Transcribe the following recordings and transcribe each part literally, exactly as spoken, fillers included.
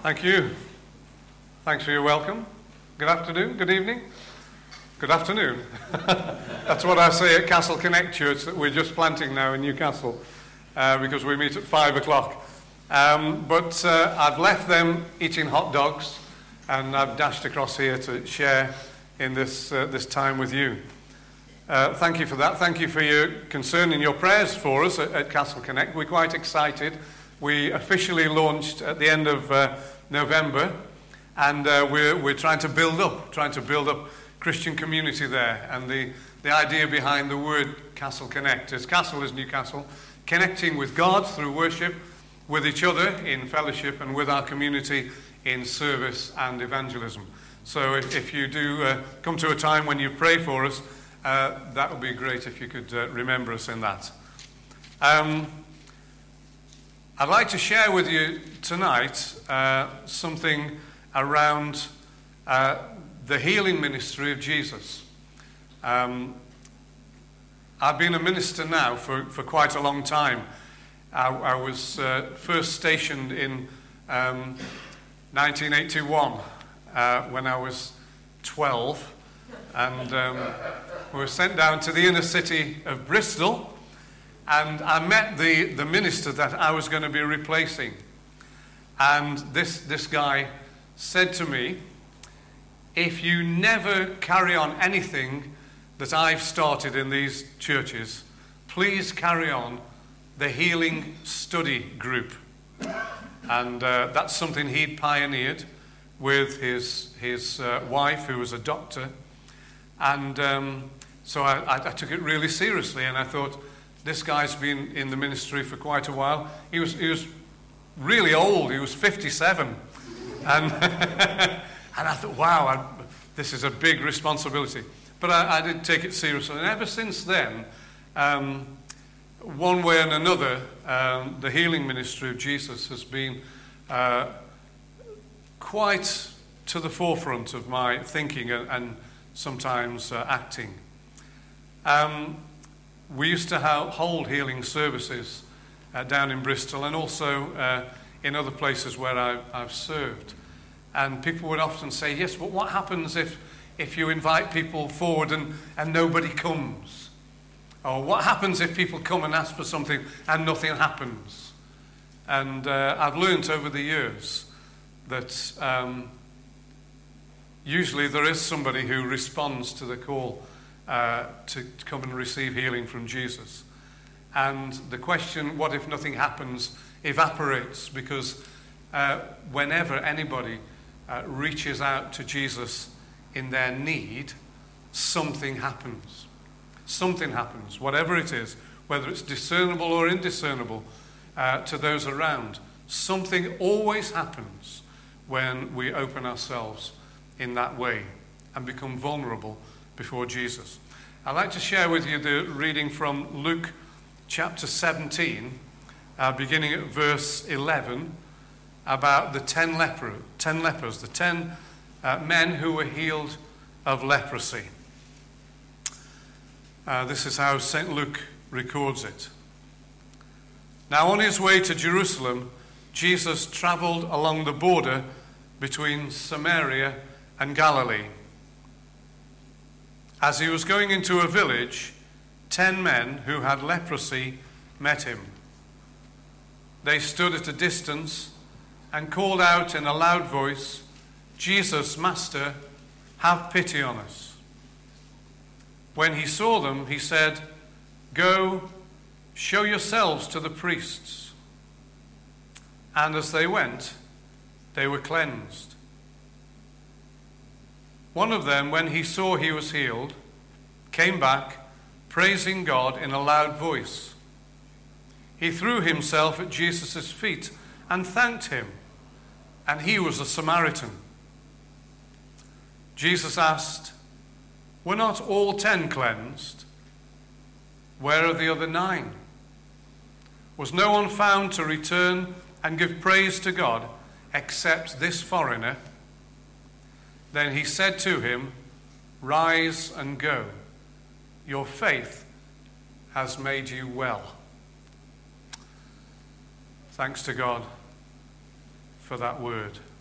Thank you. Thanks for your welcome. Good afternoon, good evening, good afternoon. That's what I say at Castle Connect Church that we're just planting now in Newcastle uh, because we meet at five o'clock. Um, but uh, I've left them eating hot dogs and I've dashed across here to share in this, uh, this time with you. Uh, thank you for that. Thank you for your concern and your prayers for us at, at Castle Connect. We're quite excited. We officially launched at the end of uh, November, and uh, we're, we're trying to build up, trying to build up Christian community there. And the, the idea behind the word Castle Connect is Castle is Newcastle, connecting with God through worship, with each other in fellowship, and with our community in service and evangelism. So if, if you do uh, come to a time when you pray for us, uh, that would be great if you could uh, remember us in that. Um, I'd like to share with you tonight uh, something around uh, the healing ministry of Jesus. Um, I've been a minister now for, for quite a long time. I, I was uh, first stationed in um, nineteen eighty-one uh, when I was twelve, and um, we were sent down to the inner city of Bristol. And I met the, the minister that I was going to be replacing. And this, this guy said to me, if you never carry on anything that I've started in these churches, please carry on the healing study group. And uh, that's something he'd pioneered with his, his uh, wife, who was a doctor. And um, so I, I, I took it really seriously, and I thought, this guy's been in the ministry for quite a while. He was he was really old. He was fifty-seven. And, and I thought, wow, I, this is a big responsibility. But I, I did take it seriously. And ever since then, um, one way and another, um, the healing ministry of Jesus has been uh, quite to the forefront of my thinking and, and sometimes uh, acting. Um, We used to hold healing services uh, down in Bristol and also uh, in other places where I've, I've served. And people would often say, yes, but what happens if, if you invite people forward and, and nobody comes? Or what happens if people come and ask for something and nothing happens? And uh, I've learned over the years that um, usually there is somebody who responds to the call Uh, to, to come and receive healing from Jesus. And the question, what if nothing happens, evaporates, because uh, whenever anybody uh, reaches out to Jesus in their need, something happens. Something happens, whatever it is, whether it's discernible or indiscernible uh, to those around. Something always happens when we open ourselves in that way and become vulnerable before Jesus. I'd like to share with you the reading from Luke chapter seventeen, uh, beginning at verse eleven, about the ten, leper, ten lepers, the ten uh, men who were healed of leprosy. Uh, this is how Saint Luke records it. Now on his way to Jerusalem, Jesus traveled along the border between Samaria and Galilee. As he was going into a village, ten men who had leprosy met him. They stood at a distance and called out in a loud voice, Jesus, Master, have pity on us. When he saw them, he said, Go, show yourselves to the priests. And as they went, they were cleansed. One of them, when he saw he was healed, came back, praising God in a loud voice. He threw himself at Jesus' feet and thanked him, and he was a Samaritan. Jesus asked, Were not all ten cleansed? Where are the other nine? Was no one found to return and give praise to God except this foreigner? Then he said to him, Rise and go. Your faith has made you well. Thanks to God for that word.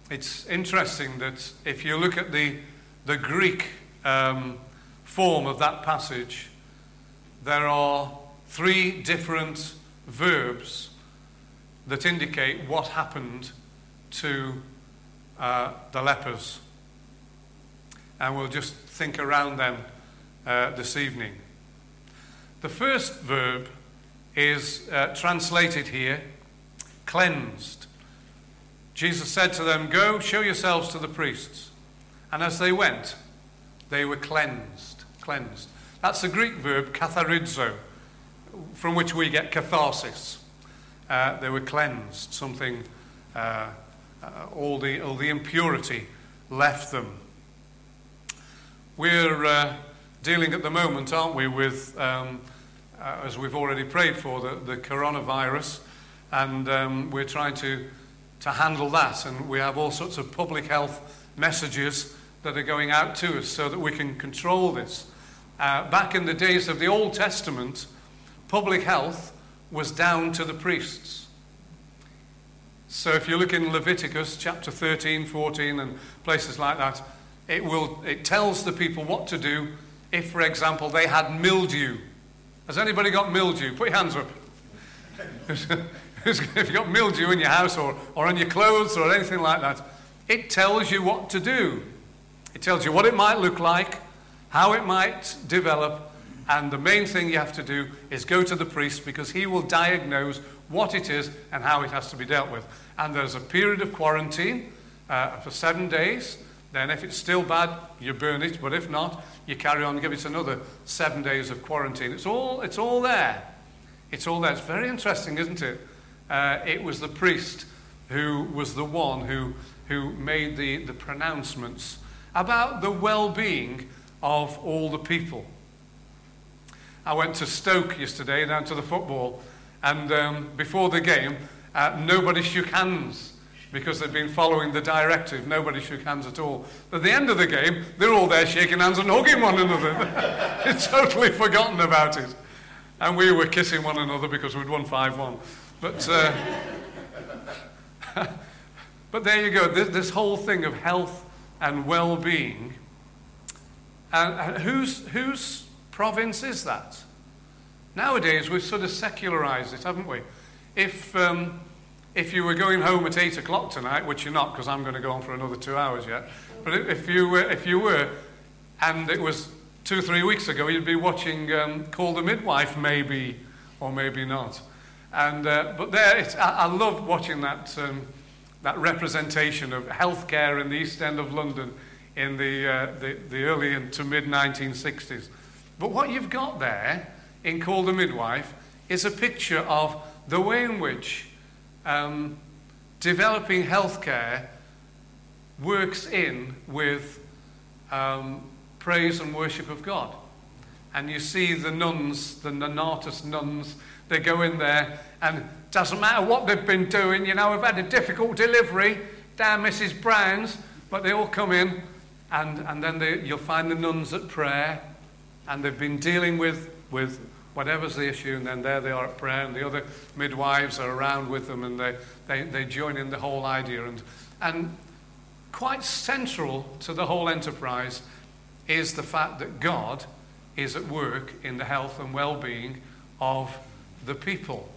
it's interesting that if you look at the, the Greek um, form of that passage, there are three different verbs that indicate what happened to uh, the lepers. And we'll just think around them uh, this evening. The first verb is uh, translated here, cleansed. Jesus said to them, "Go, show yourselves to the priests." And as they went, they were cleansed. Cleansed. That's the Greek verb katharizo, from which we get catharsis. Uh, they were cleansed. Something, uh, uh, all the all the impurity left them. We're uh, dealing at the moment, aren't we, with, um, uh, as we've already prayed for, the, the coronavirus, and um, we're trying to, to handle that, and we have all sorts of public health messages that are going out to us so that we can control this. Uh, back in the days of the Old Testament, public health was down to the priests. So if you look in Leviticus chapter thirteen, fourteen, and places like that, It will. It tells the people what to do if, for example, they had mildew. Has anybody got mildew? Put your hands up. If you've got mildew in your house or, or on your clothes or anything like that, it tells you what to do. It tells you what it might look like, how it might develop, and the main thing you have to do is go to the priest, because he will diagnose what it is and how it has to be dealt with. And there's a period of quarantine uh, for seven days. Then if it's still bad, you burn it, but if not, you carry on and give it another seven days of quarantine. It's all, it's all there. It's all there. It's very interesting, isn't it? Uh, it was the priest who was the one who, who made the, the pronouncements about the well-being of all the people. I went to Stoke yesterday, down to the football, and um, before the game, uh, nobody shook hands, because they'd been following the directive. Nobody shook hands at all. At the end of the game, they're all there shaking hands and hugging one another. They'd totally forgotten about it. And we were kissing one another because we'd won five one. But, uh, but there you go, this, this whole thing of health and well-being. And, and whose, whose province is that? Nowadays, we've sort of secularized it, haven't we? If... Um, If you were going home at eight o'clock tonight, which you're not, because I'm going to go on for another two hours yet, but if you were, if you were, and it was two or three weeks ago, you'd be watching um, Call the Midwife, maybe, or maybe not. And uh, but there, it's, I, I love watching that um, that representation of healthcare in the East End of London in the uh, the, the early and to mid nineteen sixties. But what you've got there in Call the Midwife is a picture of the way in which Um, developing healthcare works in with um, praise and worship of God. And you see the nuns, the Nonatus nuns, they go in there, and it doesn't matter what they've been doing, you know, we've had a difficult delivery down Missus Brown's, but they all come in, and, and then they, you'll find the nuns at prayer, and they've been dealing with, with whatever's the issue, and then there they are at prayer, and the other midwives are around with them, and they, they, they join in the whole idea. And, and quite central to the whole enterprise is the fact that God is at work in the health and well-being of the people.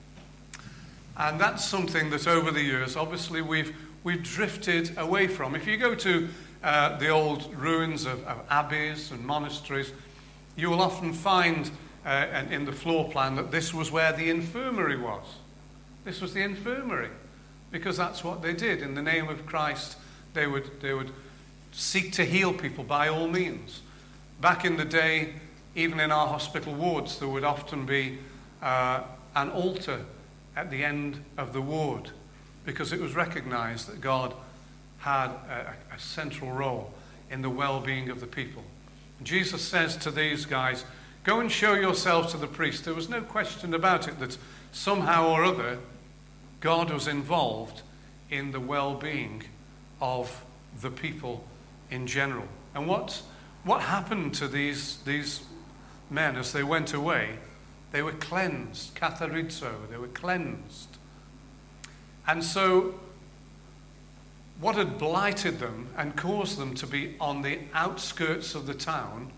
And that's something that over the years, obviously, we've, we've drifted away from. If you go to uh, the old ruins of, of abbeys and monasteries, you will often find Uh, and in the floor plan that this was where the infirmary was. This was the infirmary, because that's what they did. In the name of Christ, they would they would seek to heal people by all means. Back in the day, even in our hospital wards, there would often be uh, an altar at the end of the ward, because it was recognized that God had a, a central role in the well-being of the people. Jesus says to these guys, "Go and show yourselves to the priest." There was no question about it that somehow or other God was involved in the well-being of the people in general. And what, what happened to these, these men as they went away? They were cleansed, katharizo, they were cleansed. And so what had blighted them and caused them to be on the outskirts of the town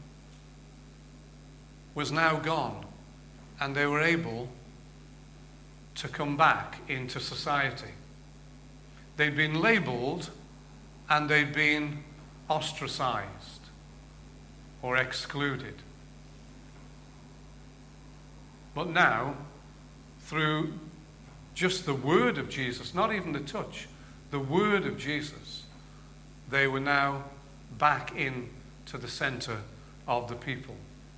was now gone, and they were able to come back into society. They'd been labelled and they'd been ostracised or excluded. But now, through just the word of Jesus, not even the touch, the word of Jesus, they were now back in to the centre of the people.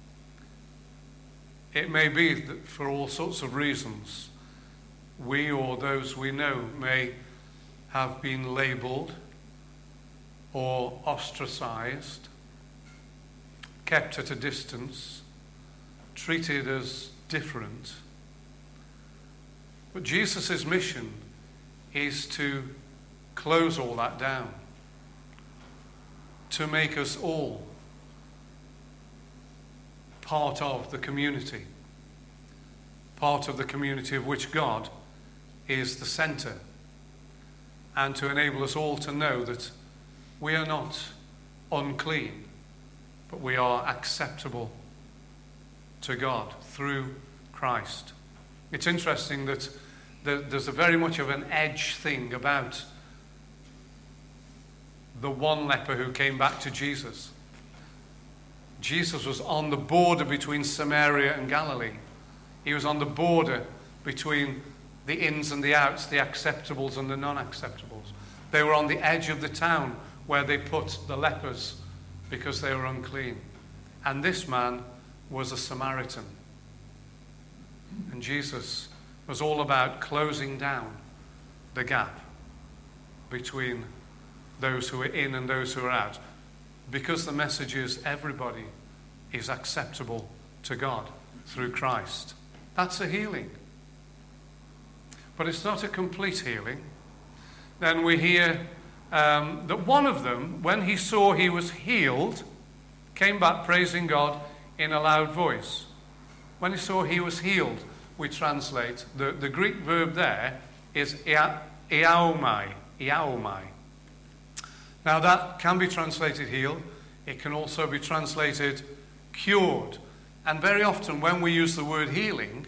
It may be that for all sorts of reasons, we or those we know may have been labelled or ostracised, kept at a distance, treated as different. But Jesus' mission is to close all that down, to make us all part of the community, part of the community of which God is the centre, and to enable us all to know that we are not unclean, but we are acceptable to God through Christ. It's interesting that there's a very much of an edge thing about the one leper who came back to Jesus. Jesus was on the border between Samaria and Galilee. He was on the border between the ins and the outs, the acceptables and the non-acceptables. They were on the edge of the town where they put the lepers because they were unclean. And this man was a Samaritan. And Jesus was all about closing down the gap between those who are in and those who are out. Because the message is everybody is acceptable to God through Christ. That's a healing. But it's not a complete healing. Then we hear um, that one of them, when he saw he was healed, came back praising God in a loud voice. When he saw he was healed, we translate, the, the Greek verb there is iaomai, iaomai. Now that can be translated healed. It can also be translated cured. And very often when we use the word healing,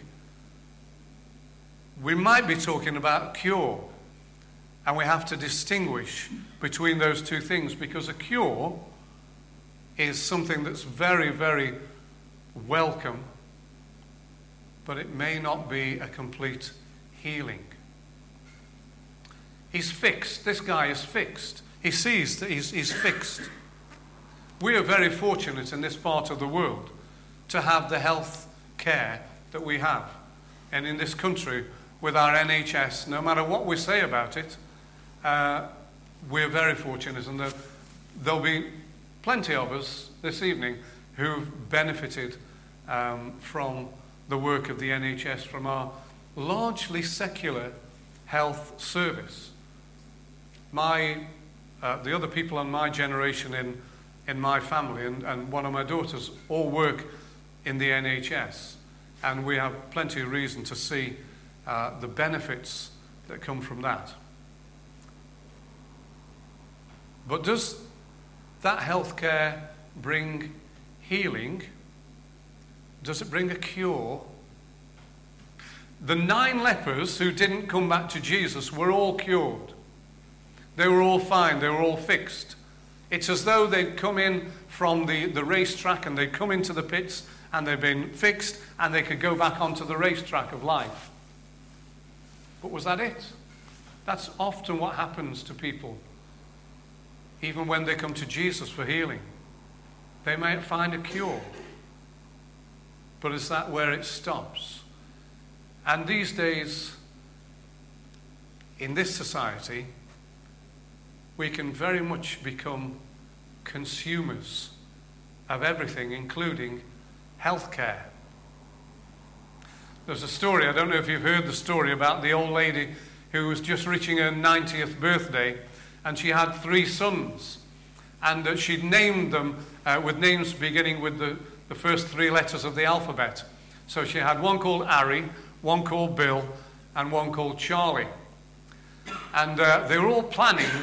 we might be talking about cure. And we have to distinguish between those two things, because a cure is something that's very, very welcome, but it may not be a complete healing. He's fixed. This guy is fixed. He sees that he's, he's fixed. We are very fortunate in this part of the world to have the health care that we have. And in this country, with our N H S, no matter what we say about it, uh, we're very fortunate. And there, there'll be plenty of us this evening who've benefited um, from the work of the N H S, from our largely secular health service. My, uh, the other people on my generation in, in my family, and, and one of my daughters, all work in the N H S. And we have plenty of reason to see uh, the benefits that come from that. But does that healthcare bring healing? Does it bring a cure? The nine lepers who didn't come back to Jesus were all cured. They were all fine. They were all fixed. It's as though they'd come in from the, the racetrack and they'd come into the pits and they'd been fixed and they could go back onto the racetrack of life. But was that it? That's often what happens to people, even when they come to Jesus for healing. They might find a cure. But is that where it stops? And these days, in this society, we can very much become consumers of everything, including healthcare. There's a story, I don't know if you've heard the story, about the old lady who was just reaching her ninetieth birthday, and she had three sons. And uh, she'd named them uh, with names beginning with the, the first three letters of the alphabet. So she had one called Harry, one called Bill, and one called Charlie. And uh, they were all planning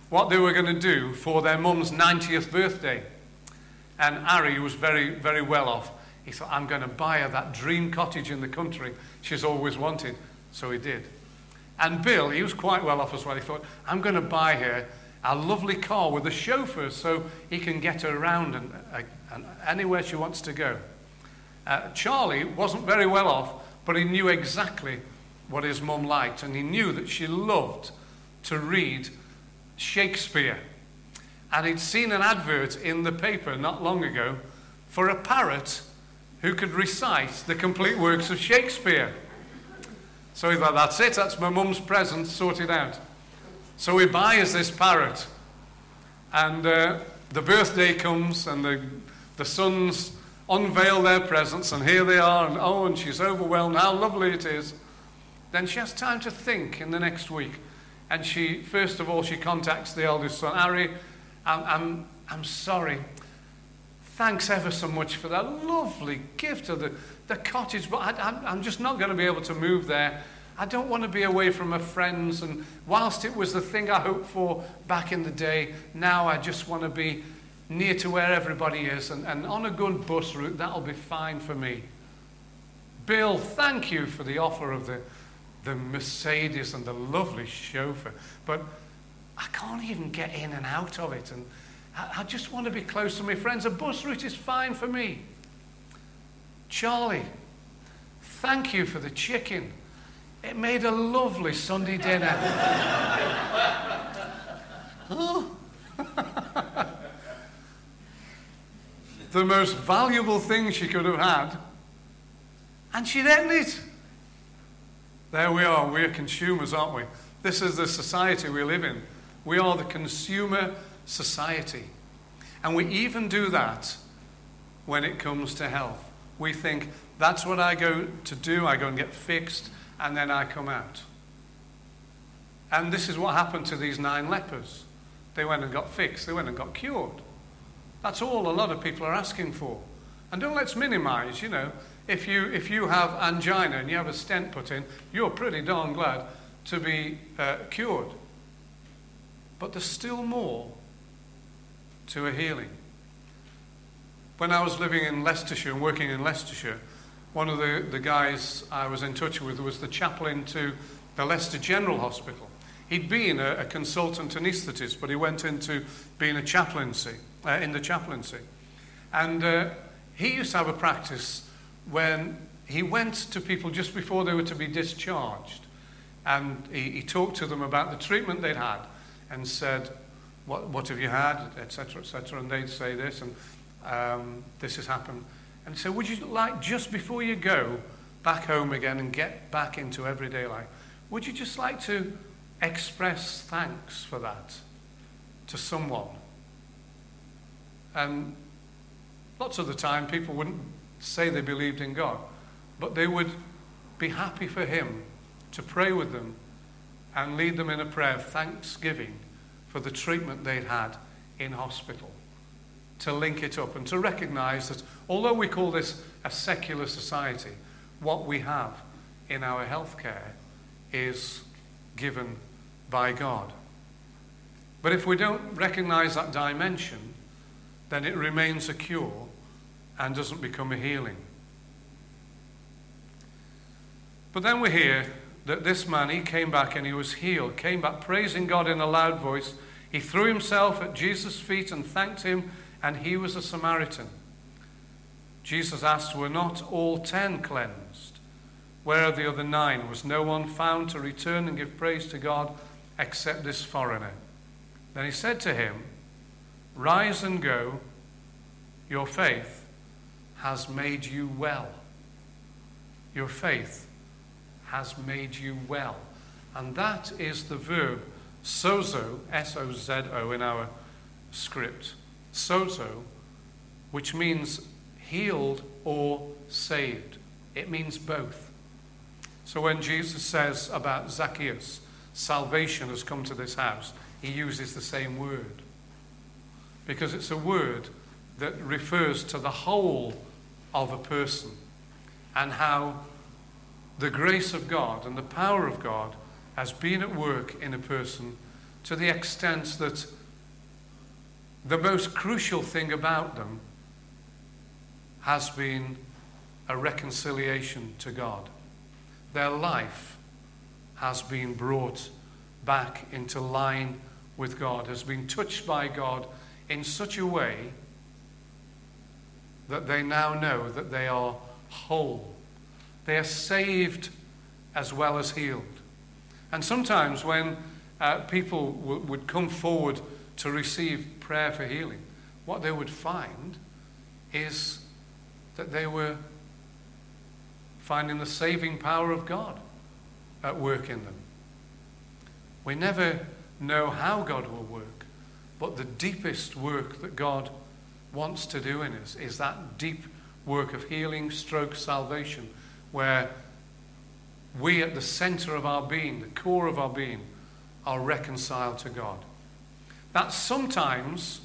what they were going to do for their mum's ninetieth birthday. And Harry was very, very well off. He thought, I'm going to buy her that dream cottage in the country she's always wanted. So he did. And Bill, he was quite well off as well. He thought, I'm going to buy her a lovely car with a chauffeur so he can get her around and, uh, and anywhere she wants to go. Uh, Charlie wasn't very well off, but he knew exactly what his mum liked, and he knew that she loved to read Shakespeare. And he'd seen an advert in the paper not long ago for a parrot who could recite the complete works of Shakespeare. So he thought, that's it, that's my mum's present sorted out. So he buys this parrot, and uh, the birthday comes, and the, the sons unveil their presents, and here they are, and oh, and she's overwhelmed, how lovely it is. Then she has time to think in the next week, and she, first of all, she contacts the eldest son, Harry, I'm, I'm, I'm sorry, thanks ever so much for that lovely gift of the, the cottage, but I, I'm, I'm just not going to be able to move there. I don't want to be away from my friends, and whilst it was the thing I hoped for back in the day, now I just want to be near to where everybody is, and, and on a good bus route, that'll be fine for me. Bill, thank you for the offer of the, the Mercedes and the lovely chauffeur, but I can't even get in and out of it, and I, I just want to be close to my friends. A bus route is fine for me. Charlie, thank you for the chicken. It made a lovely Sunday dinner. Oh. The most valuable thing she could have had, and she'd eaten it. There we are. We're consumers, aren't we? This is the society we live in. We are the consumer society. And we even do that when it comes to health. We think, that's what I go to do. I go and get fixed, and then I come out. And this is what happened to these nine lepers. They went and got fixed. They went and got cured. That's all a lot of people are asking for. And don't let's minimize, you know, if you, if you have angina and you have a stent put in, you're pretty darn glad to be uh, cured. But there's still more to a healing. When I was living in Leicestershire and working in Leicestershire, one of the, the guys I was in touch with was the chaplain to the Leicester General Hospital. He'd been a, a consultant anaesthetist, but he went into being a chaplaincy, uh, in the chaplaincy. And uh, he used to have a practice when he went to people just before they were to be discharged. And he, he talked to them about the treatment they'd had and said, what, what have you had, et cetera, et cetera. And they'd say this, and um, this has happened. And so would you like, just before you go back home again and get back into everyday life, would you just like to express thanks for that to someone? And lots of the time people wouldn't say they believed in God, but they would be happy for him to pray with them and lead them in a prayer of thanksgiving for the treatment they'd had in hospital, to link it up and to recognize that although we call this a secular society, what we have in our healthcare is given by God. But if we don't recognize that dimension, then it remains a cure and doesn't become a healing. But then we hear that this man, he came back and he was healed, came back praising God in a loud voice. He threw himself at Jesus' feet and thanked him, and he was a Samaritan. Jesus asked, were not all ten cleansed? Where are the other nine? Was no one found to return and give praise to God except this foreigner? Then he said to him, rise and go, your faith has made you well. Your faith has made you well. And that is the verb sozo, S O Z O in our script. Sozo, which means healed or saved. It means both. So when Jesus says about Zacchaeus, salvation has come to this house, he uses the same word. Because it's a word that refers to the whole of a person and how the grace of God and the power of God has been at work in a person to the extent that the most crucial thing about them has been a reconciliation to God. Their life has been brought back into line with God, has been touched by God in such a way that they now know that they are whole. They are saved as well as healed. And sometimes when uh, people w- would come forward to receive prayer for healing, what they would find is that they were finding the saving power of God at work in them. We never know how God will work, but the deepest work that God wants to do in us is that deep work of healing, stroke, salvation, where we at the center of our being, the core of our being, are reconciled to God. That sometimes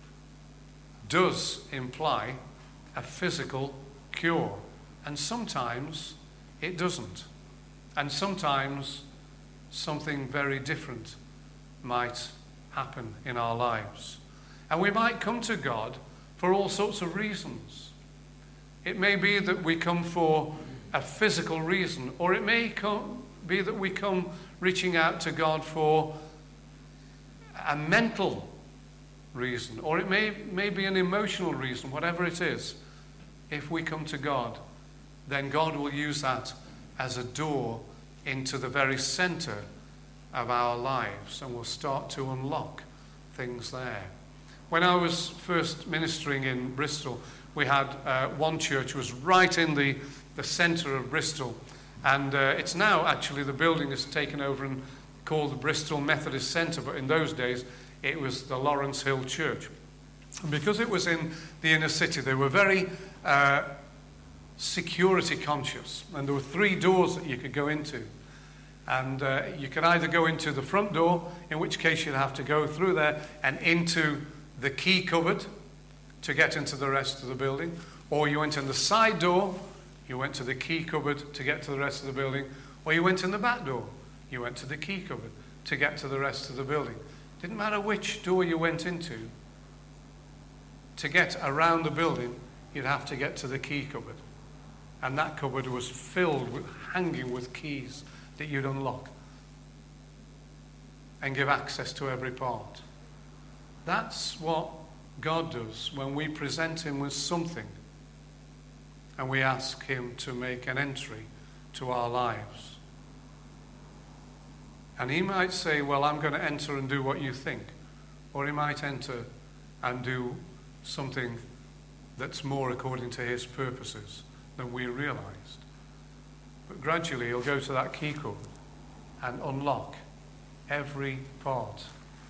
does imply a physical cure, and sometimes it doesn't. And sometimes something very different might happen in our lives. And we might come to God for all sorts of reasons. It may be that we come for a physical reason, or it may come, be that we come reaching out to God for a mental reason, or it may, may be an emotional reason. Whatever it is, if we come to God, then God will use that as a door into the very center of our lives, and we'll start to unlock things there. When I was first ministering in Bristol, we had uh, one church was right in the, the center of Bristol, and uh, it's now actually the building is taken over and called the Bristol Methodist Centre, but in those days it was the Lawrence Hill Church. And because it was in the inner city, they were very uh, security conscious, and there were three doors that you could go into. And uh, you could either go into the front door, in which case you'd have to go through there and into the key cupboard to get into the rest of the building, or you went in the side door, you went to the key cupboard to get to the rest of the building, or you went in the back door, you went to the key cupboard to get to the rest of the building. Didn't matter which door you went into, to get around the building, you'd have to get to the key cupboard. And that cupboard was filled with, hanging with keys that you'd unlock and give access to every part. That's what God does when we present him with something and we ask him to make an entry to our lives. And he might say, well, I'm going to enter and do what you think. Or he might enter and do something that's more according to his purposes than we realized. But gradually he'll go to that key cupboard and unlock every part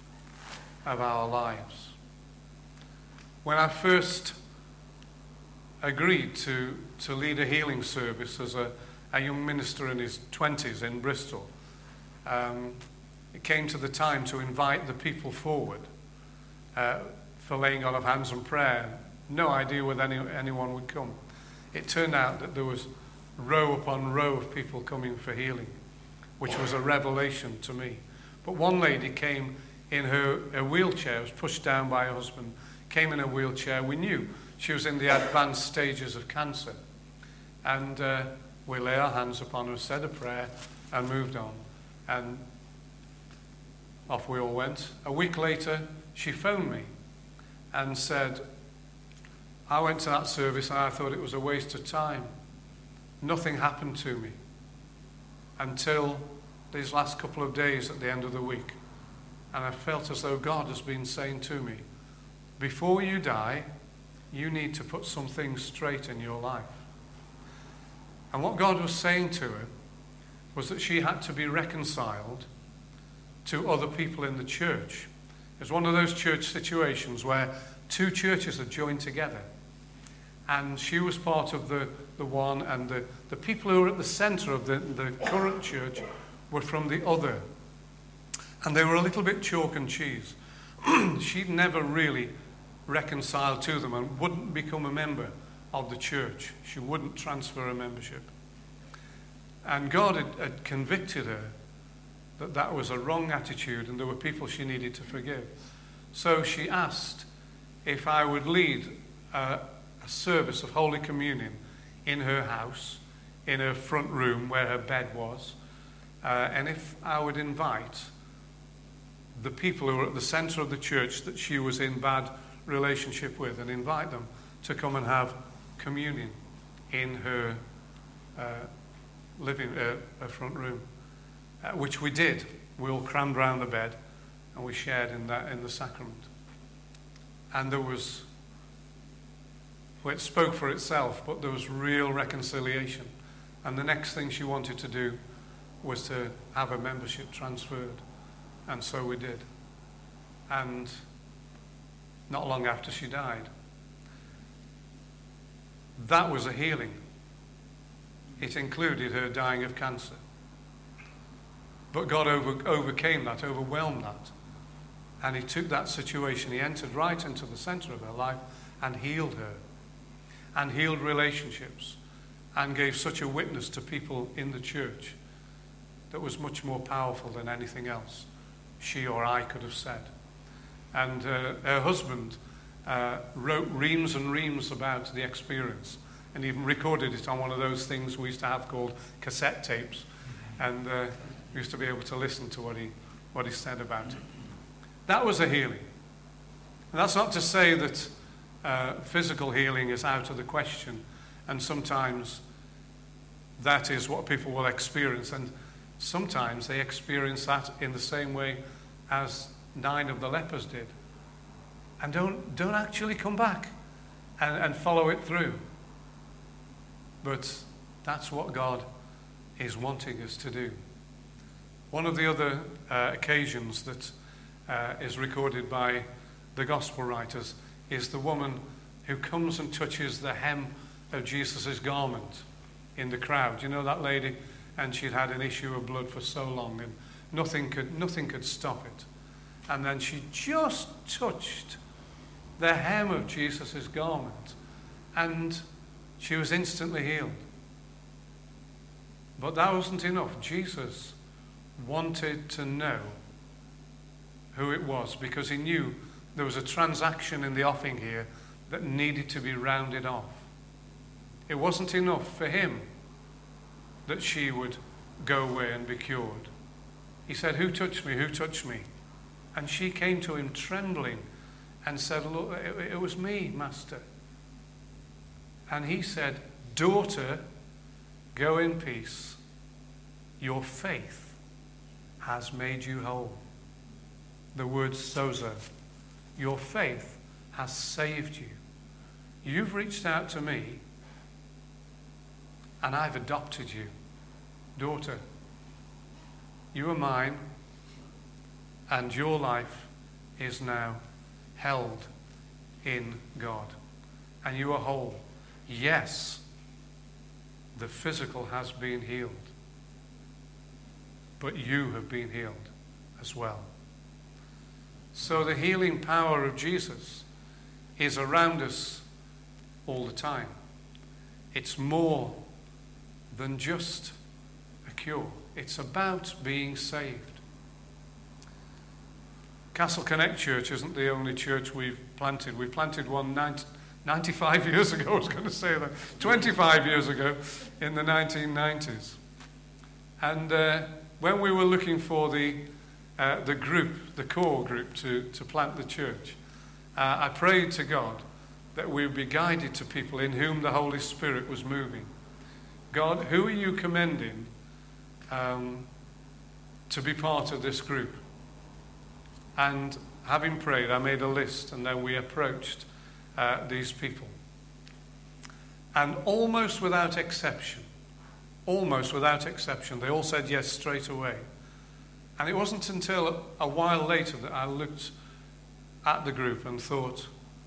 of our lives. When I first agreed to, to lead a healing service as a, a young minister in his twenties in Bristol, um, it came to the time to invite the people forward uh, for laying on of hands and prayer. No idea whether any, anyone would come. It turned out that there was row upon row of people coming for healing, which was a revelation to me. But one lady came in her, her wheelchair, was pushed down by her husband, came in a wheelchair. We knew she was in the advanced stages of cancer. And uh, we lay our hands upon her, said a prayer, and moved on. And off we all went. A week later, she phoned me and said, I went to that service and I thought it was a waste of time. Nothing happened to me until these last couple of days at the end of the week. And I felt as though God has been saying to me, before you die, you need to put some things straight in your life. And what God was saying to her was that she had to be reconciled to other people in the church. It was one of those church situations where two churches had joined together. And she was part of the, the one, and the, the people who were at the center of the, the current church were from the other. And they were a little bit chalk and cheese. She'd never really reconciled to them and wouldn't become a member of the church. She wouldn't transfer her membership. And God had, had convicted her that that was a wrong attitude and there were people she needed to forgive. So she asked if I would lead a, a service of Holy Communion in her house, in her front room where her bed was, uh, and if I would invite the people who were at the centre of the church that she was in bad relationship with, and invite them to come and have communion in her uh, living uh, her front room, uh, which we did. We all crammed round the bed and we shared in that in the sacrament. And there was, well, it spoke for itself, but there was real reconciliation. And the next thing she wanted to do was to have her membership transferred. And so we did. And not long after she died. That was a healing. It included her dying of cancer. But God over, overcame that, overwhelmed that. And he took that situation, he entered right into the center of her life and healed her. And healed relationships. And gave such a witness to people in the church that was much more powerful than anything else she or I could have said. And uh, her husband uh, wrote reams and reams about the experience and even recorded it on one of those things we used to have called cassette tapes. And uh, we used to be able to listen to what he, what he said about it. That was a healing. And that's not to say that uh, physical healing is out of the question. And sometimes that is what people will experience. And sometimes they experience that in the same way as nine of the lepers did. And don't, don't actually come back and, and follow it through. But that's what God is wanting us to do. One of the other uh, occasions that uh, is recorded by the gospel writers is the woman who comes and touches the hem of Jesus' garment in the crowd. You know that lady? And she'd had an issue of blood for so long and nothing could, nothing could stop it. And then she just touched the hem of Jesus' garment and she was instantly healed. But that wasn't enough. Jesus wanted to know who it was because he knew there was a transaction in the offing here that needed to be rounded off. It wasn't enough for him that she would go away and be cured. He said, "Who touched me? Who touched me?" And she came to him trembling and said, "Look, it, it was me, Master." And he said, "Daughter, go in peace. Your faith has made you whole." The word sozo. Your faith has saved you. You've reached out to me and I've adopted you. Daughter, you are mine and your life is now held in God. And you are whole. Yes, the physical has been healed, but you have been healed as well. So the healing power of Jesus is around us all the time. It's more than just a cure. It's about being saved. Castle Connect Church isn't the only church we've planted. We planted one ninety, ninety-five years ago, I was going to say that, twenty-five years ago in the nineteen nineties. And uh, when we were looking for the uh, the group, the core group to, to plant the church, uh, I prayed to God that we would be guided to people in whom the Holy Spirit was moving. God, who are you commending um, to be part of this group? And having prayed, I made a list, and then we approached uh, these people. And almost without exception, almost without exception, they all said yes straight away. And it wasn't until a while later that I looked at the group and thought,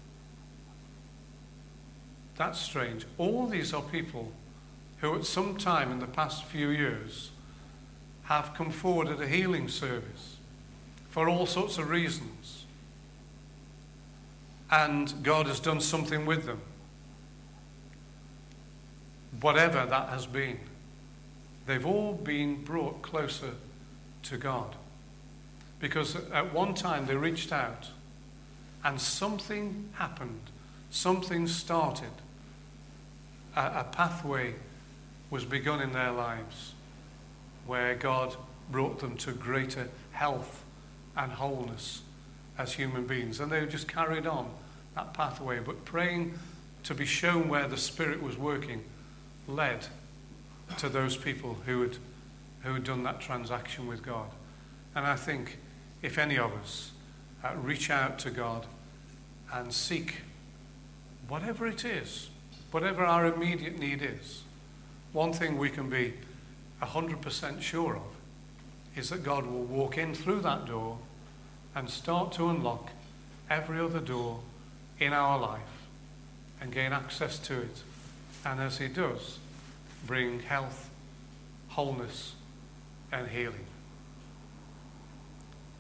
that's strange. All these are people who at some time in the past few years have come forward at a healing service for all sorts of reasons. And God has done something with them. Whatever that has been. They've all been brought closer to God. Because at one time they reached out and something happened, something started. A, a pathway was begun in their lives where God brought them to greater health and wholeness as human beings. And they just carried on that pathway, but praying to be shown where the Spirit was working led to those people who had, who had done that transaction with God. And I think if any of us uh, reach out to God and seek whatever it is, whatever our immediate need is, one thing we can be one hundred percent sure of is that God will walk in through that door and start to unlock every other door in our life and gain access to it. And as he does, bring health, wholeness, and healing.